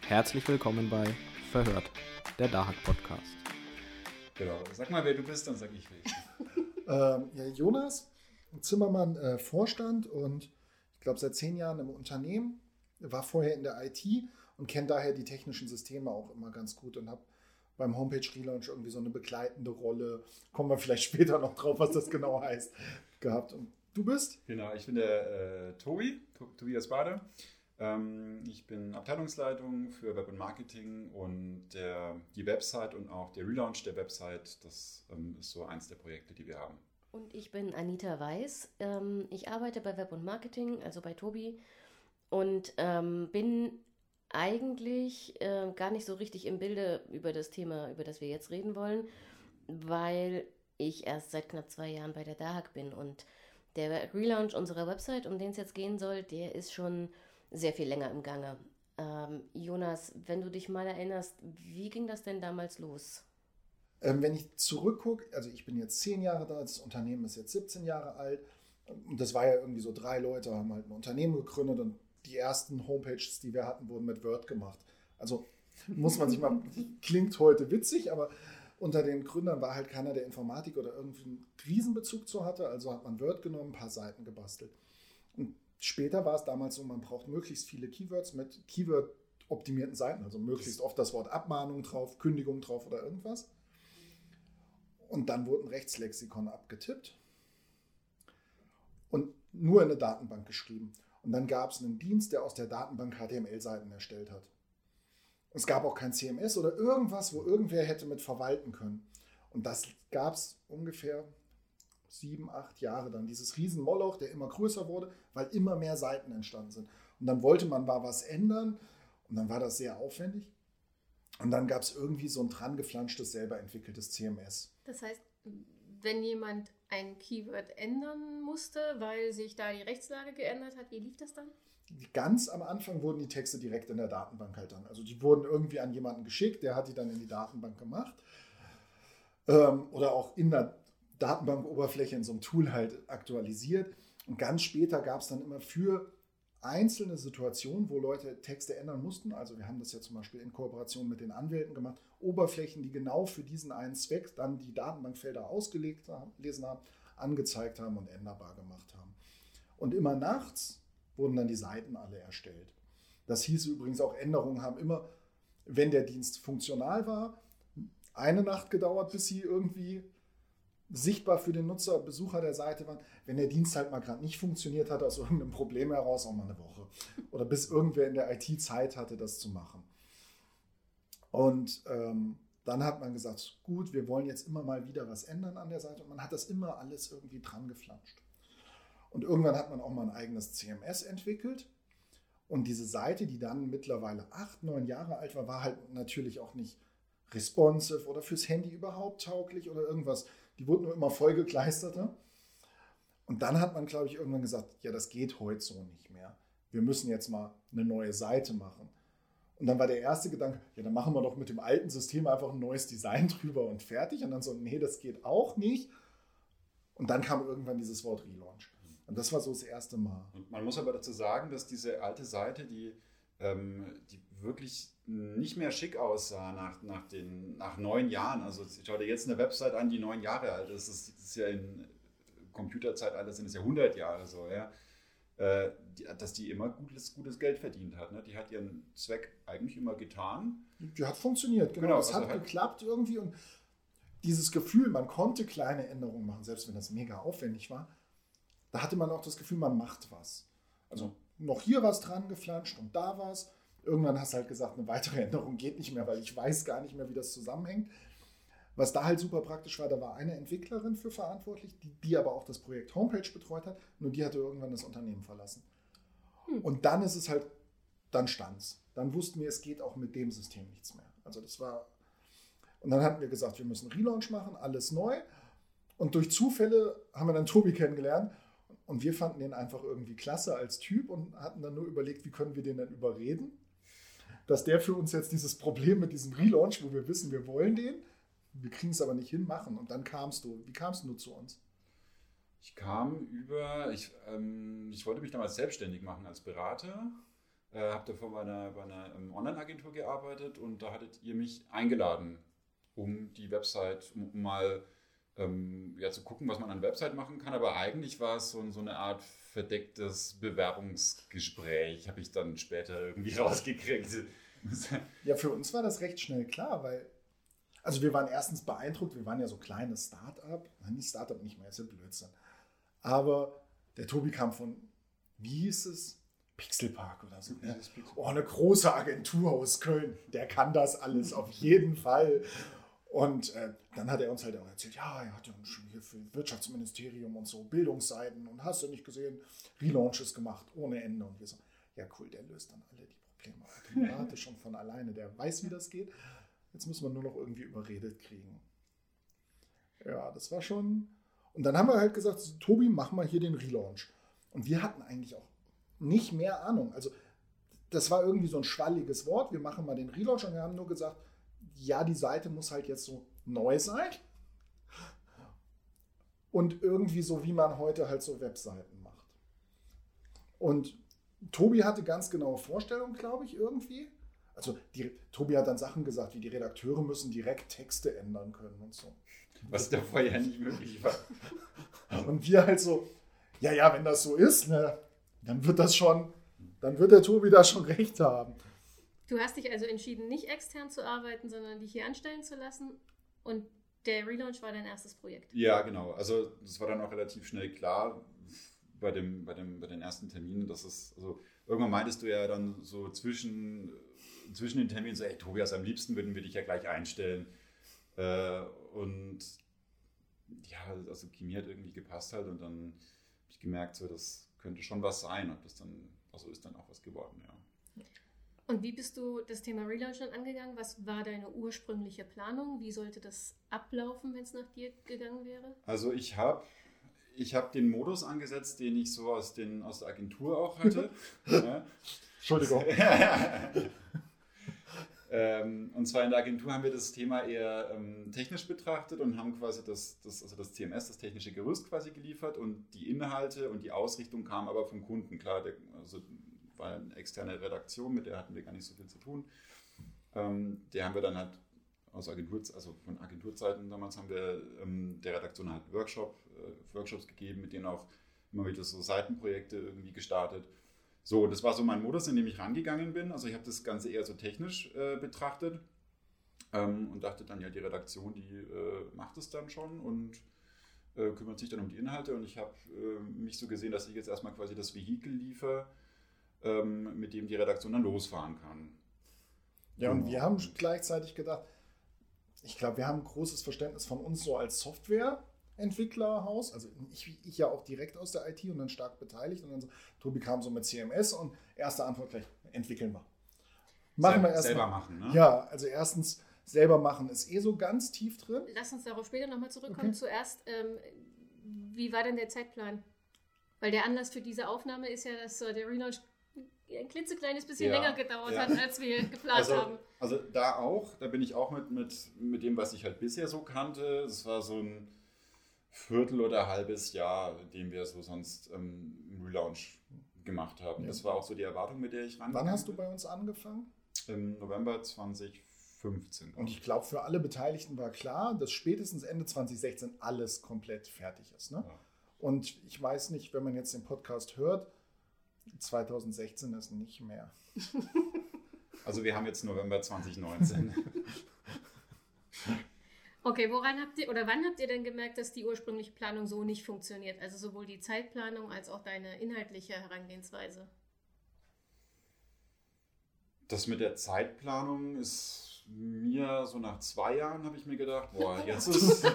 Herzlich willkommen bei Verhört, der Dahak-Podcast. Genau, sag mal, wer du bist, dann sag ich wer. Ja, Jonas Zimmermann, Vorstand und ich glaube seit 10 Jahren im Unternehmen, war vorher in der IT und kenne daher die technischen Systeme auch immer ganz gut und habe beim Homepage-Relaunch irgendwie so eine begleitende Rolle, kommen wir vielleicht später noch drauf, was das genau heißt, gehabt. Und du bist? Genau, ich bin der Tobias Bade. Ich bin Abteilungsleitung für Web und Marketing und die Website und auch der Relaunch der Website, das ist so eins der Projekte, die wir haben. Und ich bin Anita Weiß. Ich arbeite bei Web und Marketing, also bei Tobi, und bin eigentlich gar nicht so richtig im Bilde über das Thema, über das wir jetzt reden wollen, weil ich erst seit knapp 2 Jahren bei der Dahak bin. Und der Relaunch unserer Website, um den es jetzt gehen soll, der ist schon sehr viel länger im Gange. Jonas, wenn du dich mal erinnerst, wie ging das denn damals los? Wenn ich zurückgucke, also ich bin jetzt 10 Jahre da, das Unternehmen ist jetzt 17 Jahre alt und das war ja irgendwie so 3 Leute, haben halt ein Unternehmen gegründet und die ersten Homepages, die wir hatten, wurden mit Word gemacht. Also muss man sich mal, klingt heute witzig, aber unter den Gründern war halt keiner, der Informatik oder irgendwie einen Riesenbezug zu hatte, also hat man Word genommen, ein paar Seiten gebastelt. Und später war es damals so, man braucht möglichst viele Keywords mit Keyword-optimierten Seiten, also möglichst oft das Wort Abmahnung drauf, Kündigung drauf oder irgendwas. Und dann wurde ein Rechtslexikon abgetippt und nur in eine Datenbank geschrieben. Und dann gab es einen Dienst, der aus der Datenbank HTML-Seiten erstellt hat. Es gab auch kein CMS oder irgendwas, wo irgendwer hätte mit verwalten können. Und das gab es ungefähr 7, 8 Jahre dann. Dieses riesen Moloch, der immer größer wurde, weil immer mehr Seiten entstanden sind. Und dann wollte man mal was ändern und dann war das sehr aufwendig. Und dann gab es irgendwie so ein dran geflanschtes, selber entwickeltes CMS. Das heißt, wenn jemand ein Keyword ändern musste, weil sich da die Rechtslage geändert hat, wie lief das dann? Ganz am Anfang wurden die Texte direkt in der Datenbank halt dann. Also die wurden irgendwie an jemanden geschickt, der hat die dann in die Datenbank gemacht. Oder auch in der Datenbankoberfläche in so einem Tool halt aktualisiert. Und ganz später gab es dann immer für einzelne Situationen, wo Leute Texte ändern mussten. Also wir haben das ja zum Beispiel in Kooperation mit den Anwälten gemacht. Oberflächen, die genau für diesen einen Zweck dann die Datenbankfelder ausgelesen haben, angezeigt haben und änderbar gemacht haben. Und immer nachts wurden dann die Seiten alle erstellt. Das hieß übrigens auch, Änderungen haben immer, wenn der Dienst funktional war, eine Nacht gedauert, bis sie irgendwie sichtbar für den Nutzer, Besucher der Seite waren. Wenn der Dienst halt mal gerade nicht funktioniert hat, aus irgendeinem Problem heraus, auch mal eine Woche. Oder bis irgendwer in der IT Zeit hatte, das zu machen. Und dann hat man gesagt, gut, wir wollen jetzt immer mal wieder was ändern an der Seite. Und man hat das immer alles irgendwie dran geflanscht. Und irgendwann hat man auch mal ein eigenes CMS entwickelt. Und diese Seite, die dann mittlerweile 8, 9 Jahre alt war, war halt natürlich auch nicht responsive oder fürs Handy überhaupt tauglich oder irgendwas. Die wurden nur immer vollgekleisterter. Und dann hat man, glaube ich, irgendwann gesagt, ja, das geht heute so nicht mehr. Wir müssen jetzt mal eine neue Seite machen. Und dann war der erste Gedanke, ja, dann machen wir doch mit dem alten System einfach ein neues Design drüber und fertig. Und dann so, nee, das geht auch nicht. Und dann kam irgendwann dieses Wort Relaunch. Und das war so das erste Mal. Und man muss aber dazu sagen, dass diese alte Seite, die wirklich nicht mehr schick aussah nach 9 Jahren. Also schau dir jetzt eine Website an, die 9 Jahre alt ist. Das ist ja in Computerzeitalter sind es ja 100 Jahre so, ja. Dass die immer gutes Geld verdient hat. Ne? Die hat ihren Zweck eigentlich immer getan. Die hat funktioniert, genau. Es hat geklappt irgendwie. Und dieses Gefühl, man konnte kleine Änderungen machen, selbst wenn das mega aufwendig war, da hatte man auch das Gefühl, man macht was. Also noch hier was dran geflanscht und da was. Irgendwann hast du halt gesagt, eine weitere Änderung geht nicht mehr, weil ich weiß gar nicht mehr, wie das zusammenhängt. Was da halt super praktisch war, da war eine Entwicklerin für verantwortlich, die aber auch das Projekt Homepage betreut hat, nur die hatte irgendwann das Unternehmen verlassen. Und dann ist es halt, dann stand's. Dann wussten wir, es geht auch mit dem System nichts mehr. Also das war, und dann hatten wir gesagt, wir müssen Relaunch machen, alles neu. Und durch Zufälle haben wir dann Tobi kennengelernt. Und wir fanden den einfach irgendwie klasse als Typ und hatten dann nur überlegt, wie können wir den denn überreden, dass der für uns jetzt dieses Problem mit diesem Relaunch, wo wir wissen, wir wollen den, wir kriegen es aber nicht hin, machen. Und dann kamst du. Wie kamst du zu uns? Ich kam ich wollte mich damals selbstständig machen als Berater habe davor bei einer Online-Agentur gearbeitet und da hattet ihr mich eingeladen, um die Website, um mal zu gucken, was man an der Website machen kann. Aber eigentlich war es so eine Art verdecktes Bewerbungsgespräch, habe ich dann später irgendwie rausgekriegt. Ja, für uns war das recht schnell klar, weil, also wir waren erstens beeindruckt, wir waren ja so kleines Start-up, nicht Start-up nicht mehr, ist ja Blödsinn. Aber der Tobi kam von, wie hieß es? Pixelpark oder so. Ja. Oh, eine große Agentur aus Köln, der kann das alles, auf jeden Fall. Und dann hat er uns halt auch erzählt, ja, er hat ja schon hier für Wirtschaftsministerium und so Bildungsseiten und hast du nicht gesehen, Relaunches gemacht, ohne Ende. Und wir so, ja cool, der löst dann alle die Probleme automatisch schon von alleine, der weiß, wie das geht. Jetzt müssen wir nur noch irgendwie überredet kriegen. Ja, das war schon... Und dann haben wir halt gesagt, Tobi, mach mal hier den Relaunch. Und wir hatten eigentlich auch nicht mehr Ahnung. Also das war irgendwie so ein schwalliges Wort, wir machen mal den Relaunch und wir haben nur gesagt, ja, die Seite muss halt jetzt so neu sein und irgendwie so, wie man heute halt so Webseiten macht. Und Tobi hatte ganz genaue Vorstellungen, glaube ich, irgendwie. Also Tobi hat dann Sachen gesagt, wie die Redakteure müssen direkt Texte ändern können und so. Was da vorher nicht möglich war. Und wir halt so, ja, wenn das so ist, ne, dann wird der Tobi da schon recht haben. Du hast dich also entschieden, nicht extern zu arbeiten, sondern dich hier anstellen zu lassen. Und der Relaunch war dein erstes Projekt. Ja, genau. Also das war dann auch relativ schnell klar bei den ersten Terminen, dass es, also irgendwann meintest du ja dann so zwischen den Terminen so, hey Tobias, am liebsten würden wir dich ja gleich einstellen. Und ja, also Chemie hat irgendwie gepasst halt und dann habe ich gemerkt, so, das könnte schon was sein und das dann, also ist dann auch was geworden, ja. Und wie bist du das Thema Relaunch dann angegangen? Was war deine ursprüngliche Planung? Wie sollte das ablaufen, wenn es nach dir gegangen wäre? Also ich hab den Modus angesetzt, den ich so aus der Agentur auch hatte. Ja. Entschuldigung. Und zwar in der Agentur haben wir das Thema eher technisch betrachtet und haben quasi das CMS, das technische Gerüst quasi geliefert und die Inhalte und die Ausrichtung kamen aber vom Kunden. Klar, war eine externe Redaktion, mit der hatten wir gar nicht so viel zu tun. Der haben wir dann halt von Agenturzeiten damals haben wir der Redaktion halt Workshops gegeben, mit denen auch immer wieder so Seitenprojekte irgendwie gestartet. So, das war so mein Modus, in dem ich rangegangen bin. Also ich habe das Ganze eher so technisch betrachtet und dachte dann, ja, die Redaktion, die macht es dann schon und kümmert sich dann um die Inhalte. Und ich habe mich so gesehen, dass ich jetzt erstmal quasi das Vehikel liefere, mit dem die Redaktion dann losfahren kann. Ja, und wir haben gleichzeitig gedacht, ich glaube, wir haben ein großes Verständnis von uns so als Softwareentwicklerhaus, also ich ja auch direkt aus der IT und dann stark beteiligt und dann so, Tobi kam so mit CMS und erste Antwort gleich, entwickeln wir. Selber machen, ne? Ja, also erstens, selber machen ist so ganz tief drin. Lass uns darauf später nochmal zurückkommen. Okay. Zuerst, wie war denn der Zeitplan? Weil der Anlass für diese Aufnahme ist ja, dass der Relaunch ein klitzekleines bisschen länger gedauert hat, als wir geplant haben. Also da bin ich auch mit dem, was ich halt bisher so kannte. Das war so ein Viertel- oder halbes Jahr, in dem wir so sonst Relaunch gemacht haben. Ja. Das war auch so die Erwartung, mit der ich rangegangen bin. Wann hast du bei uns angefangen? Im November 2015. Und ich glaube, für alle Beteiligten war klar, dass spätestens Ende 2016 alles komplett fertig ist. Ne? Ja. Und ich weiß nicht, wenn man jetzt den Podcast hört, 2016 ist nicht mehr. Also wir haben jetzt November 2019. Okay, wann habt ihr denn gemerkt, dass die ursprüngliche Planung so nicht funktioniert? Also sowohl die Zeitplanung als auch deine inhaltliche Herangehensweise? Das mit der Zeitplanung ist mir so nach 2 Jahren, habe ich mir gedacht, boah, jetzt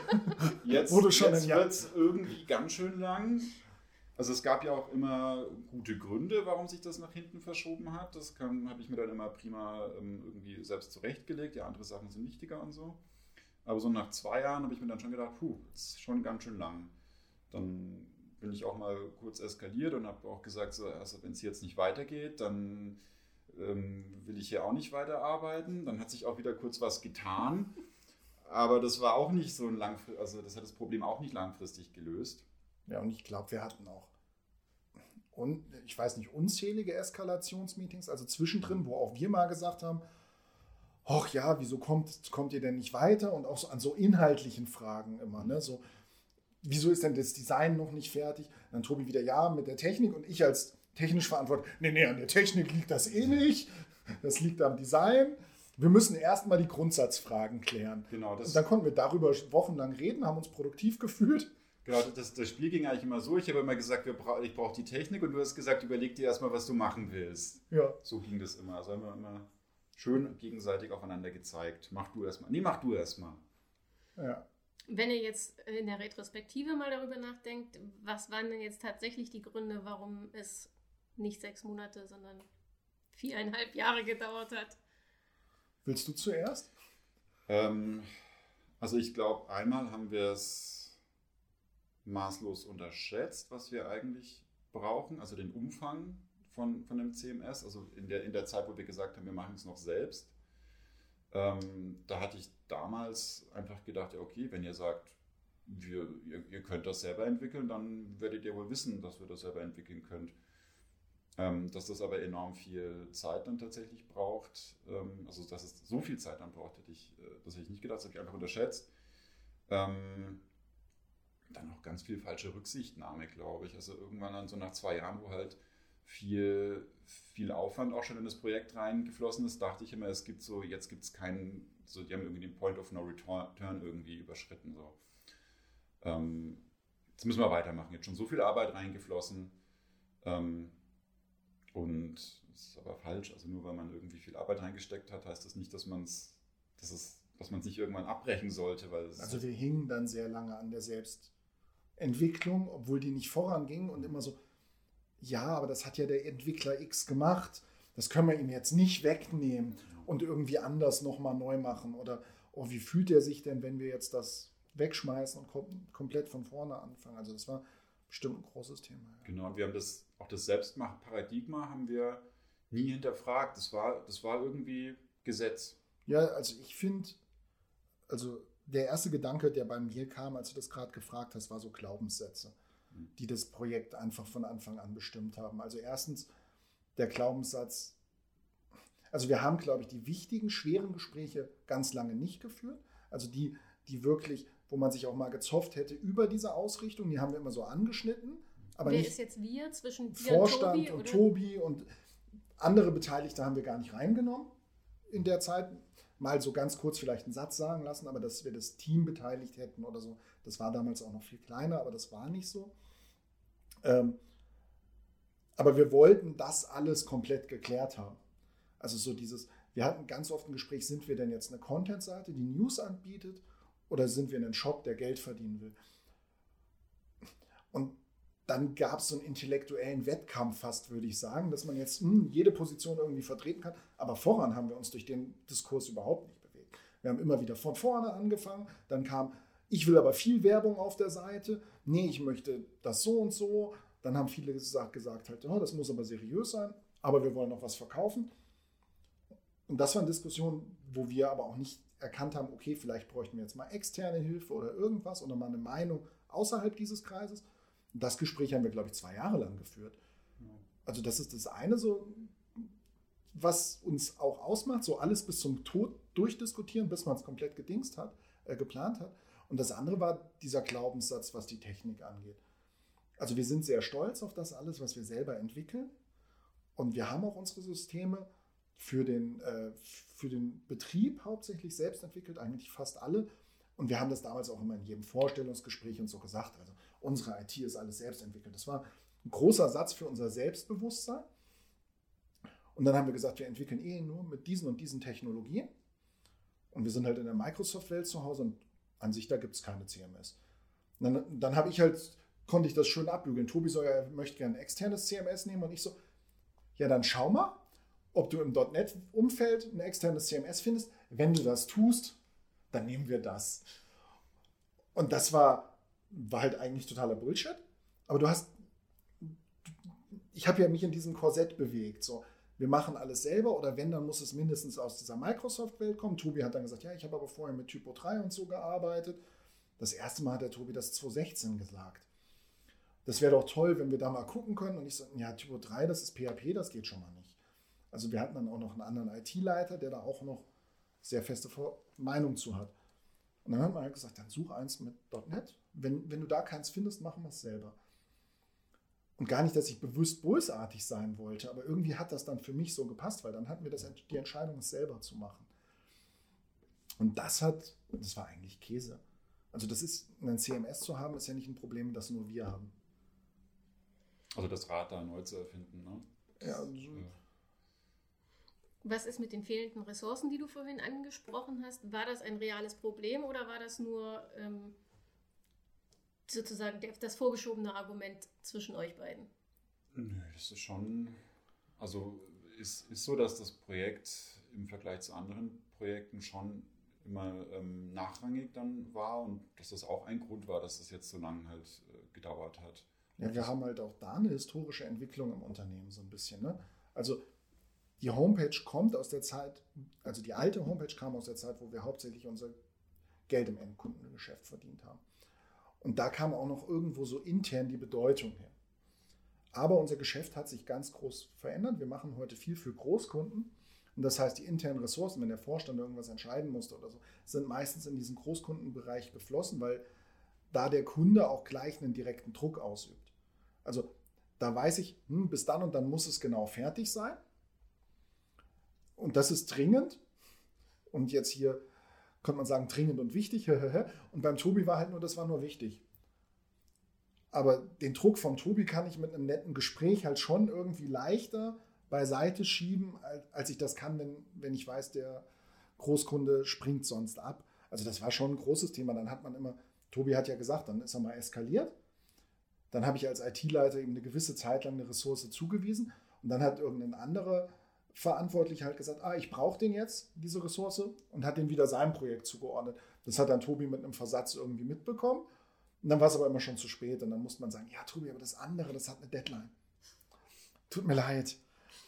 wird es irgendwie ganz schön lang. Also es gab ja auch immer gute Gründe, warum sich das nach hinten verschoben hat. Das habe ich mir dann immer prima irgendwie selbst zurechtgelegt. Ja, andere Sachen sind wichtiger und so. Aber so nach 2 Jahren habe ich mir dann schon gedacht, das ist schon ganz schön lang. Dann bin ich auch mal kurz eskaliert und habe auch gesagt, so, also wenn es jetzt nicht weitergeht, dann will ich hier auch nicht weiterarbeiten. Dann hat sich auch wieder kurz was getan. Aber das war auch nicht so das hat das Problem auch nicht langfristig gelöst. Ja, und ich glaube, wir hatten auch ich weiß nicht, unzählige Eskalationsmeetings, also zwischendrin, wo auch wir mal gesagt haben, ach ja, wieso kommt ihr denn nicht weiter? Und auch so an so inhaltlichen Fragen immer, ne? So, wieso ist denn das Design noch nicht fertig? Dann Tobi wieder, ja, mit der Technik, und ich als technisch verantwortlich, nee, an der Technik liegt das eh nicht, das liegt am Design. Wir müssen erstmal die Grundsatzfragen klären. Genau, und dann konnten wir darüber wochenlang reden, haben uns produktiv gefühlt. Genau, das Spiel ging eigentlich immer so. Ich habe immer gesagt, ich brauche die Technik, und du hast gesagt, überleg dir erstmal, was du machen willst. Ja. So ging das immer. Also haben wir immer schön gegenseitig aufeinander gezeigt. Mach du erstmal. Nee, mach du erstmal. Ja. Wenn ihr jetzt in der Retrospektive mal darüber nachdenkt, was waren denn jetzt tatsächlich die Gründe, warum es nicht 6 Monate, sondern 4,5 Jahre gedauert hat? Willst du zuerst? Also ich glaube, einmal haben wir es maßlos unterschätzt, was wir eigentlich brauchen, also den Umfang von dem CMS, also in der Zeit, wo wir gesagt haben, wir machen es noch selbst. Da hatte ich damals einfach gedacht, ja okay, wenn ihr sagt, ihr könnt das selber entwickeln, dann werdet ihr wohl wissen, dass wir das selber entwickeln könnt. Dass das aber enorm viel Zeit dann tatsächlich braucht, also dass es so viel Zeit dann braucht, das hätte ich nicht gedacht, das habe ich einfach unterschätzt. Dann auch ganz viel falsche Rücksichtnahme, glaube ich. Also irgendwann dann so nach 2 Jahren, wo halt viel Aufwand auch schon in das Projekt reingeflossen ist, dachte ich immer, jetzt gibt es keinen, so die haben irgendwie den Point of No Return irgendwie überschritten. So. Jetzt müssen wir weitermachen, jetzt schon so viel Arbeit reingeflossen. Und das ist aber falsch, also nur weil man irgendwie viel Arbeit reingesteckt hat, heißt das nicht, dass man es nicht irgendwann abbrechen sollte. Also wir hingen dann sehr lange an der Selbstentwicklung, obwohl die nicht voranging, und immer so, ja, aber das hat ja der Entwickler X gemacht, das können wir ihm jetzt nicht wegnehmen und irgendwie anders nochmal neu machen. Oder, oh, wie fühlt er sich denn, wenn wir jetzt das wegschmeißen und komplett von vorne anfangen? Also das war bestimmt ein großes Thema. Ja. Genau, und wir haben das Selbstmach-Paradigma haben wir nie hinterfragt. Das war irgendwie Gesetz. Ja, also ich finde, also der erste Gedanke, der bei mir kam, als du das gerade gefragt hast, war so Glaubenssätze, die das Projekt einfach von Anfang an bestimmt haben. Also erstens der Glaubenssatz, also wir haben, glaube ich, die wichtigen, schweren Gespräche ganz lange nicht geführt. Also die wirklich, wo man sich auch mal gezofft hätte über diese Ausrichtung, die haben wir immer so angeschnitten. Aber Wer nicht ist jetzt wir zwischen dir Vorstand und und Tobi und andere Beteiligte haben wir gar nicht reingenommen in der Zeit. Mal so ganz kurz vielleicht einen Satz sagen lassen, aber dass wir das Team beteiligt hätten oder so, das war damals auch noch viel kleiner, aber das war nicht so. Aber wir wollten das alles komplett geklärt haben. Also so wir hatten ganz oft ein Gespräch, sind wir denn jetzt eine Content-Seite, die News anbietet, oder sind wir ein Shop, der Geld verdienen will? Und dann gab es so einen intellektuellen Wettkampf fast, würde ich sagen, dass man jetzt jede Position irgendwie vertreten kann. Aber voran haben wir uns durch den Diskurs überhaupt nicht bewegt. Wir haben immer wieder von vorne angefangen. Dann kam, ich will aber viel Werbung auf der Seite. Nee, ich möchte das so und so. Dann haben viele gesagt halt, oh, das muss aber seriös sein. Aber wir wollen noch was verkaufen. Und das waren Diskussionen, wo wir aber auch nicht erkannt haben, okay, vielleicht bräuchten wir jetzt mal externe Hilfe oder irgendwas oder mal eine Meinung außerhalb dieses Kreises. Und das Gespräch haben wir, glaube ich, 2 Jahre lang geführt. Also das ist das eine, so, was uns auch ausmacht, so alles bis zum Tod durchdiskutieren, bis man es komplett geplant hat. Und das andere war dieser Glaubenssatz, was die Technik angeht. Also wir sind sehr stolz auf das alles, was wir selber entwickeln. Und wir haben auch unsere Systeme für den Betrieb hauptsächlich selbst entwickelt, eigentlich fast alle. Und wir haben das damals auch immer in jedem Vorstellungsgespräch und so gesagt. Also unsere IT ist alles selbst entwickelt. Das war ein großer Satz für unser Selbstbewusstsein. Und dann haben wir gesagt, wir entwickeln nur mit diesen und diesen Technologien. Und wir sind halt in der Microsoft-Welt zu Hause und an sich, da gibt es keine CMS. Und dann konnte ich das schön abbügeln. Tobi möchte gerne ein externes CMS nehmen und ich so, ja, dann schau mal, ob du im .NET-Umfeld ein externes CMS findest. Wenn du das tust, dann nehmen wir das. Und das war halt eigentlich totaler Bullshit. Aber ich habe ja mich in diesem Korsett bewegt. So, wir machen alles selber oder wenn, dann muss es mindestens aus dieser Microsoft-Welt kommen. Tobi hat dann gesagt, ja, ich habe aber vorher mit Typo 3 und so gearbeitet. Das erste Mal hat der Tobi das 2016 gesagt. das wäre doch toll, wenn wir da mal gucken können. Und ich so, ja, Typo 3, das ist PHP, das geht schon mal nicht. Also wir hatten dann auch noch einen anderen IT-Leiter, der da auch noch sehr feste Meinung zu hat. Und dann hat man halt gesagt, dann such eins mit .NET. Wenn du da keins findest, machen wir es selber. Und gar nicht, dass ich bewusst bösartig sein wollte, aber irgendwie hat das dann für mich so gepasst, weil dann hatten wir die Entscheidung, es selber zu machen. Und das war eigentlich Käse. Also das ist, ein CMS zu haben, ist ja nicht ein Problem, das nur wir haben. Also das Rad da neu zu erfinden, ne? Ja, also, Was ist mit den fehlenden Ressourcen, die du vorhin angesprochen hast? War das ein reales Problem oder war das nur sozusagen das vorgeschobene Argument zwischen euch beiden? Nö, das ist schon, also ist so, dass das Projekt im Vergleich zu anderen Projekten schon immer nachrangig dann war und dass das auch ein Grund war, dass das jetzt so lange halt gedauert hat. ja, wir haben halt auch da eine historische Entwicklung im Unternehmen so ein bisschen. Ne? Also die Homepage kommt aus der Zeit, also die alte Homepage kam aus der Zeit, wo wir hauptsächlich unser Geld im Endkundengeschäft verdient haben. Und da kam auch noch irgendwo so intern die Bedeutung her. Aber unser Geschäft hat sich ganz groß verändert. Wir machen heute viel für Großkunden. Und das heißt, die internen Ressourcen, wenn der Vorstand irgendwas entscheiden musste oder so, sind meistens in diesen Großkundenbereich geflossen, weil da der Kunde auch gleich einen direkten Druck ausübt. Also da weiß ich, bis dann und dann muss es genau fertig sein. Und das ist dringend. Und jetzt hier könnte man sagen, dringend und wichtig. Und beim Tobi war halt nur, das war nur wichtig. Aber den Druck vom Tobi kann ich mit einem netten Gespräch halt schon irgendwie leichter beiseite schieben, als ich das kann, wenn ich weiß, der Großkunde springt sonst ab. Also das war schon ein großes Thema. Dann hat man immer, Tobi hat ja gesagt, dann ist er mal eskaliert. Dann habe ich als IT-Leiter eben eine gewisse Zeit lang eine Ressource zugewiesen. Und dann hat irgendein anderer Verantwortlicher halt gesagt, ich brauche den jetzt, diese Ressource, und hat den wieder seinem Projekt zugeordnet. Das hat dann Tobi mit einem Versatz irgendwie mitbekommen. Und dann war es aber immer schon zu spät. Und dann musste man sagen, ja Tobi, aber das andere, das hat eine Deadline. Tut mir leid.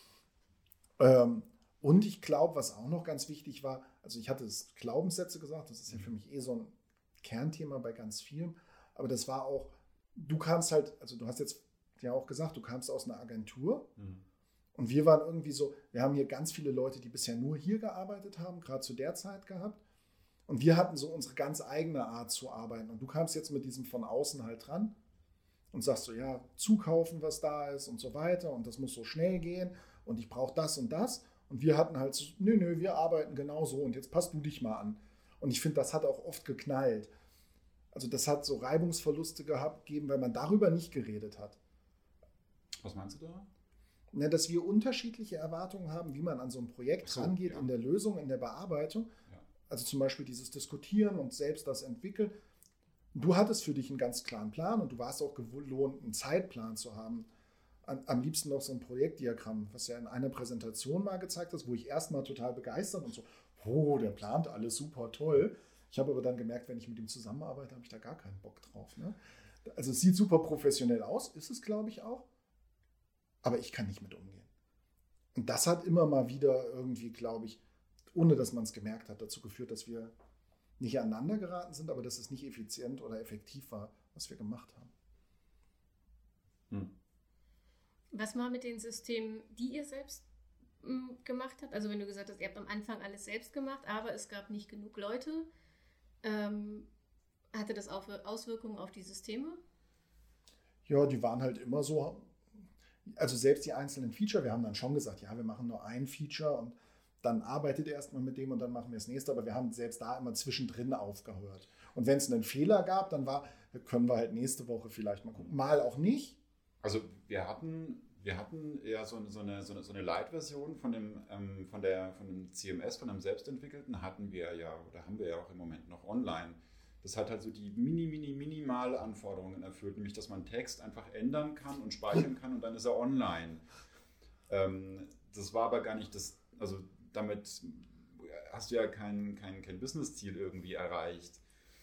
Und ich glaube, was auch noch ganz wichtig war, also ich hatte das Glaubenssätze gesagt, das ist ja für mich so ein Kernthema bei ganz vielen, aber das war auch, du kamst halt, also du hast jetzt ja auch gesagt, du kamst aus einer Agentur und wir waren irgendwie so, wir haben hier ganz viele Leute, die bisher nur hier gearbeitet haben, gerade zu der Zeit gehabt, und wir hatten so unsere ganz eigene Art zu arbeiten und du kamst jetzt mit diesem von außen halt dran und sagst so, ja, zukaufen, was da ist und so weiter und das muss so schnell gehen und ich brauche das und das. Und wir hatten halt so, nö, wir arbeiten genau so und jetzt passt du dich mal an. Und ich finde, das hat auch oft geknallt. Also das hat so Reibungsverluste gegeben, weil man darüber nicht geredet hat. Was meinst du da? Na, dass wir unterschiedliche Erwartungen haben, wie man an so ein Projekt rangeht, in der Lösung, in der Bearbeitung. Ja. Also zum Beispiel dieses Diskutieren und selbst das Entwickeln. Du hattest für dich einen ganz klaren Plan und du warst auch gewohnt, einen Zeitplan zu haben. Am liebsten noch so ein Projektdiagramm, was ja in einer Präsentation mal gezeigt hast, wo ich erstmal total begeistert und so, der plant alles super toll. Ich habe aber dann gemerkt, wenn ich mit ihm zusammenarbeite, habe ich da gar keinen Bock drauf. Ne? Also es sieht super professionell aus, ist es, glaube ich, auch. Aber ich kann nicht mit umgehen. Und das hat immer mal wieder irgendwie, glaube ich, ohne dass man es gemerkt hat, dazu geführt, dass wir nicht aneinander geraten sind, aber dass es nicht effizient oder effektiv war, was wir gemacht haben. Was war mit den Systemen, die ihr selbst gemacht habt? Also wenn du gesagt hast, ihr habt am Anfang alles selbst gemacht, aber es gab nicht genug Leute. Hatte das auch Auswirkungen auf die Systeme? Ja, die waren halt immer so, also selbst die einzelnen Feature, wir haben dann schon gesagt, ja, wir machen nur ein Feature und dann arbeitet ihr erstmal mit dem und dann machen wir das nächste, aber wir haben selbst da immer zwischendrin aufgehört. Und wenn es einen Fehler gab, dann können wir halt nächste Woche vielleicht mal gucken. Mal auch nicht. Also wir hatten eher so eine Light-Version von dem CMS, von dem selbstentwickelten, hatten wir ja, oder haben wir ja auch im Moment noch online. Das hat halt so die minimale Anforderungen erfüllt, nämlich dass man Text einfach ändern kann und speichern kann und dann ist er online. Das war aber gar nicht das, also damit hast du ja kein Business-Ziel irgendwie erreicht.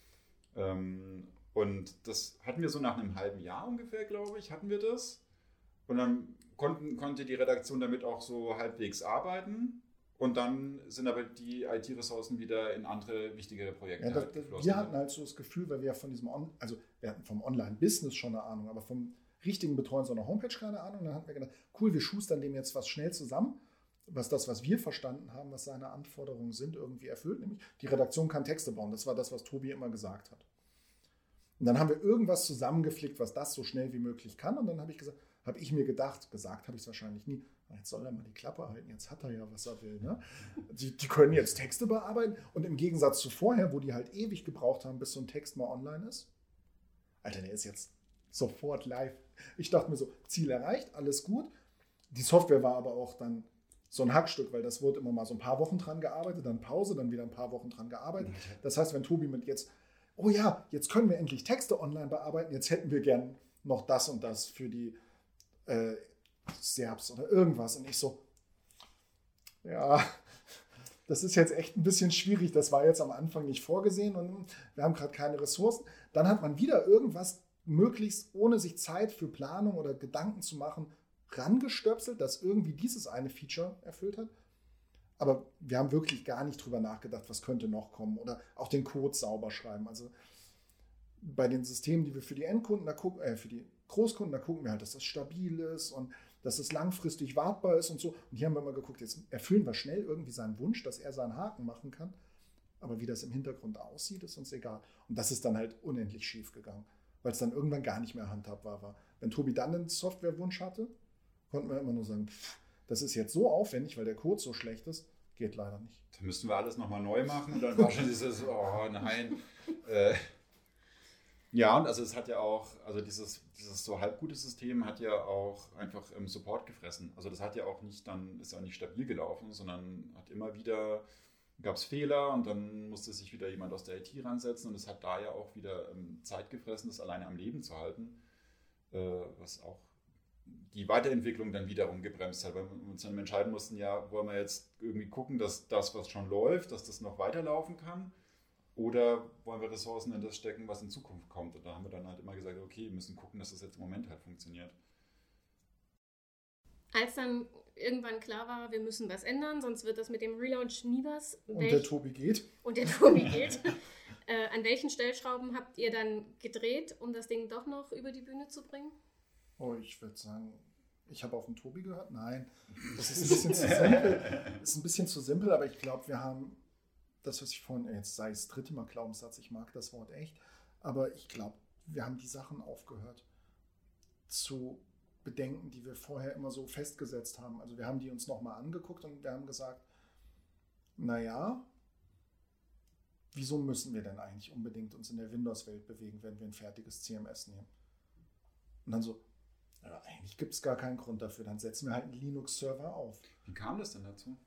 Und das hatten wir so nach einem halben Jahr ungefähr, glaube ich, hatten wir das. Und dann konnte die Redaktion damit auch so halbwegs arbeiten. Und dann sind aber die IT-Ressourcen wieder in andere, wichtigere Projekte geflossen. Wir hatten halt so das Gefühl, weil wir ja von diesem, wir hatten vom Online-Business schon eine Ahnung, aber vom richtigen Betreuern so eine Homepage, keine Ahnung. Dann hatten wir gedacht, cool, wir schustern dem jetzt was schnell zusammen, was wir verstanden haben, was seine Anforderungen sind, irgendwie erfüllt. Nämlich die Redaktion kann Texte bauen. Das war das, was Tobi immer gesagt hat. Und dann haben wir irgendwas zusammengeflickt, was das so schnell wie möglich kann. Und dann habe ich mir gedacht, gesagt habe ich es wahrscheinlich nie, jetzt soll er mal die Klappe halten, jetzt hat er ja, was er will. Ne? Die können jetzt Texte bearbeiten. Und im Gegensatz zu vorher, wo die halt ewig gebraucht haben, bis so ein Text mal online ist, Alter, der ist jetzt sofort live. Ich dachte mir so, Ziel erreicht, alles gut. Die Software war aber auch dann so ein Hackstück, weil das wurde immer mal so ein paar Wochen dran gearbeitet, dann Pause, dann wieder ein paar Wochen dran gearbeitet. Das heißt, wenn Tobi mit jetzt, oh ja, jetzt können wir endlich Texte online bearbeiten, jetzt hätten wir gern noch das und das für die Serbs oder irgendwas. Und ich so, ja, das ist jetzt echt ein bisschen schwierig. Das war jetzt am Anfang nicht vorgesehen und wir haben gerade keine Ressourcen. Dann hat man wieder irgendwas möglichst ohne sich Zeit für Planung oder Gedanken zu machen, rangestöpselt, das irgendwie dieses eine Feature erfüllt hat. Aber wir haben wirklich gar nicht drüber nachgedacht, was könnte noch kommen oder auch den Code sauber schreiben. Also bei den Systemen, die wir für die Endkunden, für die Großkunden, da gucken wir halt, dass das stabil ist und dass es langfristig wartbar ist und so. Und hier haben wir mal geguckt, jetzt erfüllen wir schnell irgendwie seinen Wunsch, dass er seinen Haken machen kann. Aber wie das im Hintergrund aussieht, ist uns egal. Und das ist dann halt unendlich schief gegangen, weil es dann irgendwann gar nicht mehr handhabbar war. Wenn Tobi dann einen Softwarewunsch hatte, konnten wir immer nur sagen, das ist jetzt so aufwendig, weil der Code so schlecht ist, geht leider nicht. Dann müssten wir alles nochmal neu machen und dann war schon dieses, oh nein. Ja, und also es hat ja auch, also dieses so halb gute System hat ja auch einfach im Support gefressen. Also das hat ja auch nicht dann, ist ja nicht stabil gelaufen, sondern hat immer wieder, gab es Fehler und dann musste sich wieder jemand aus der IT ransetzen und es hat da ja auch wieder Zeit gefressen, das alleine am Leben zu halten, was auch die Weiterentwicklung dann wiederum gebremst hat, weil wir uns dann entscheiden mussten, ja, wollen wir jetzt irgendwie gucken, dass das, was schon läuft, dass das noch weiterlaufen kann oder wollen wir Ressourcen in das stecken, was in Zukunft kommt? Und da haben wir dann halt immer gesagt, okay, wir müssen gucken, dass das jetzt im Moment halt funktioniert. Als dann irgendwann klar war, wir müssen was ändern, sonst wird das mit dem Relaunch nie was. Und der Tobi geht. Und der Tobi geht. An welchen Stellschrauben habt ihr dann gedreht, um das Ding doch noch über die Bühne zu bringen? Oh, ich würde sagen, ich habe auf den Tobi gehört. Nein, das ist ein bisschen zu simpel. Das ist ein bisschen zu simpel, aber ich glaube, wir haben das, was ich vorhin, jetzt sei es das dritte Mal Glaubenssatz, ich mag das Wort echt, aber ich glaube, wir haben die Sachen aufgehört zu bedenken, die wir vorher immer so festgesetzt haben. Also wir haben die uns nochmal angeguckt und wir haben gesagt, naja, wieso müssen wir denn eigentlich unbedingt uns in der Windows-Welt bewegen, wenn wir ein fertiges CMS nehmen? Und dann so, ja, eigentlich gibt es gar keinen Grund dafür, dann setzen wir halt einen Linux-Server auf. Wie kam das denn dazu?